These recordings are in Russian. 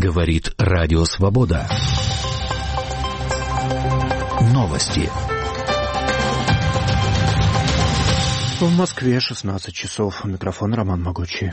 Говорит Радио Свобода. Новости. В Москве 16 часов. Микрофон Роман Могучий.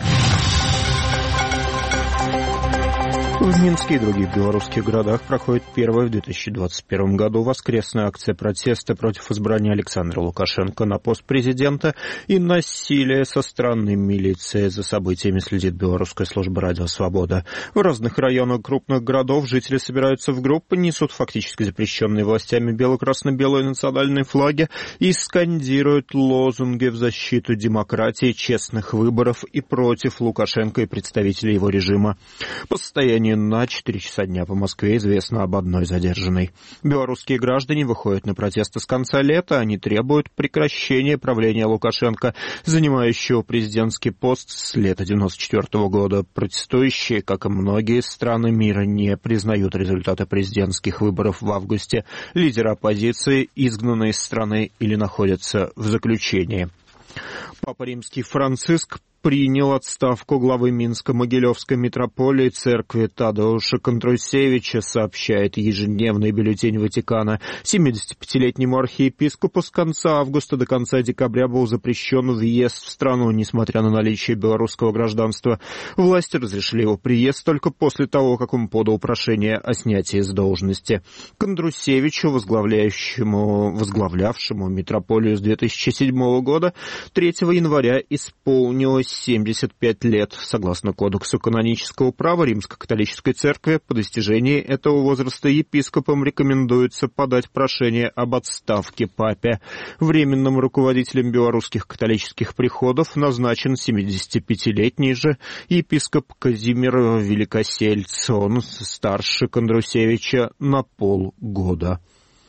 В Минске и других белорусских городах проходит первая в 2021 году воскресная акция протеста против избрания Александра Лукашенко на пост президента и насилия со стороны милиции. За событиями следит белорусская служба «Радио Свобода». В разных районах крупных городов жители собираются в группы, несут фактически запрещенные властями бело-красно-белые национальные флаги и скандируют лозунги в защиту демократии, честных выборов и против Лукашенко и представителей его режима. По состоянию на 4 часа дня по Москве известно об одной задержанной. Белорусские граждане выходят на протесты с конца лета. Они требуют прекращения правления Лукашенко, занимающего президентский пост с лета 1994 года. Протестующие, как и многие страны мира, не признают результаты президентских выборов в августе. Лидеры оппозиции изгнаны из страны или находятся в заключении. Папа Римский Франциск принял отставку главы Минско-Могилевской митрополии церкви Тадеуша Контрусевича, сообщает ежедневный бюллетень Ватикана. 75-летнему архиепископу с конца августа до конца декабря был запрещен въезд в страну, несмотря на наличие белорусского гражданства. Власти разрешили его приезд только после того, как он подал прошение о снятии с должности. Контрусевичу, возглавлявшему митрополию с 2007 года, 3 января исполнилось 75 лет. Согласно Кодексу канонического права Римско-католической церкви, по достижении этого возраста епископам рекомендуется подать прошение об отставке папе. Временным руководителем белорусских католических приходов назначен 75-летний же епископ Казимир Великосельц. Он старше Кондрусевича на полгода.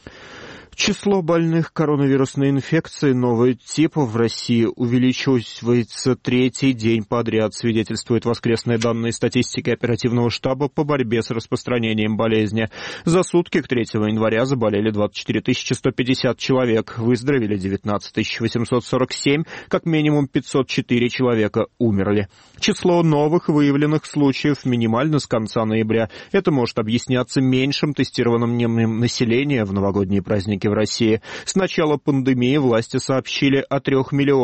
Число больных коронавирусной инфекцией нового типа в России увеличивается третий день подряд, свидетельствуют воскресные данные статистики оперативного штаба по борьбе с распространением болезни. За сутки к 3 января заболели 24 150 человек, выздоровели 19 847, как минимум 504 человека умерли. Число новых выявленных случаев минимально с конца ноября. Это может объясняться меньшим тестированным населением в новогодние праздники в России. С начала пандемии власти сообщили о 3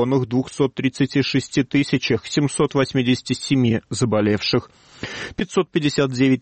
236 787 заболевших. 559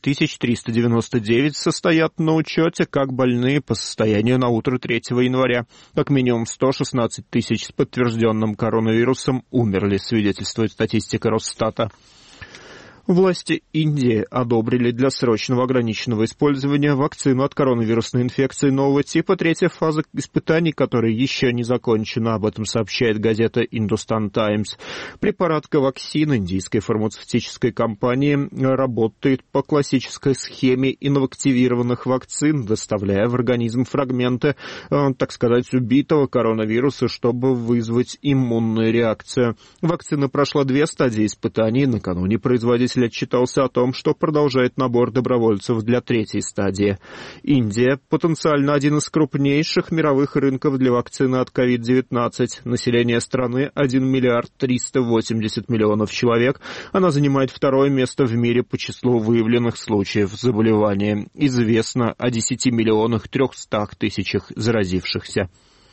399 состоят на учете как больные по состоянию на утро 3 января. Как минимум 116 тысяч с подтвержденным коронавирусом умерли, свидетельствует статистика Росстата. Власти Индии одобрили для срочного ограниченного использования вакцину от коронавирусной инфекции нового типа. Третья фаза испытаний, которая еще не закончена, об этом сообщает газета «Hindustan Times». Препарат Коваксин индийской фармацевтической компании работает по классической схеме инактивированных вакцин, доставляя в организм фрагменты, так сказать, убитого коронавируса, чтобы вызвать иммунную реакцию. Вакцина прошла 2 стадии испытаний. Накануне производитель отчитался о том, что продолжает набор добровольцев для 3-й стадии. Индия потенциально один из крупнейших мировых рынков для вакцины от COVID-19. Население страны 1 миллиард 380 миллионов человек. Она занимает 2-е место в мире по числу выявленных случаев заболевания. Известно о 10 миллионах 300 тысячах заразившихся.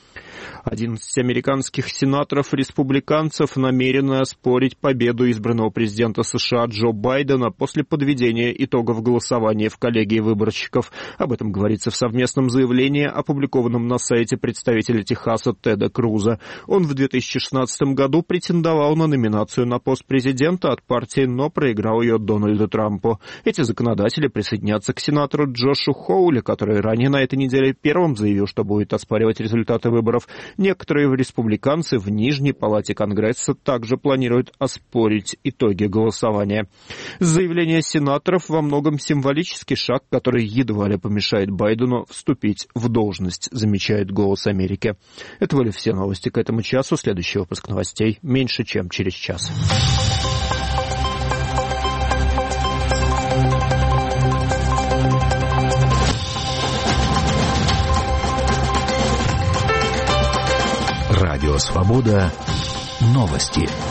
11 американских сенаторов-республиканцев намерены оспорить победу избранного президента США Джо Байдена после подведения итогов голосования в коллегии выборщиков. Об этом говорится в совместном заявлении, опубликованном на сайте представителя Техаса Теда Круза. Он в 2016 году претендовал на номинацию на пост президента от партии, но проиграл ее Дональду Трампу. Эти законодатели присоединятся к сенатору Джошу Хоули, который ранее на этой неделе первым заявил, что будет оспаривать результаты выборов. Некоторые республиканцы в Нижней палате Конгресса также планируют оспорить итоги голосования. Заявление сенаторов во многом символический шаг, который едва ли помешает Байдену вступить в должность, замечает «Голос Америки». Это были все новости к этому часу. Следующий выпуск новостей меньше, чем через час. Радио Свобода. Новости.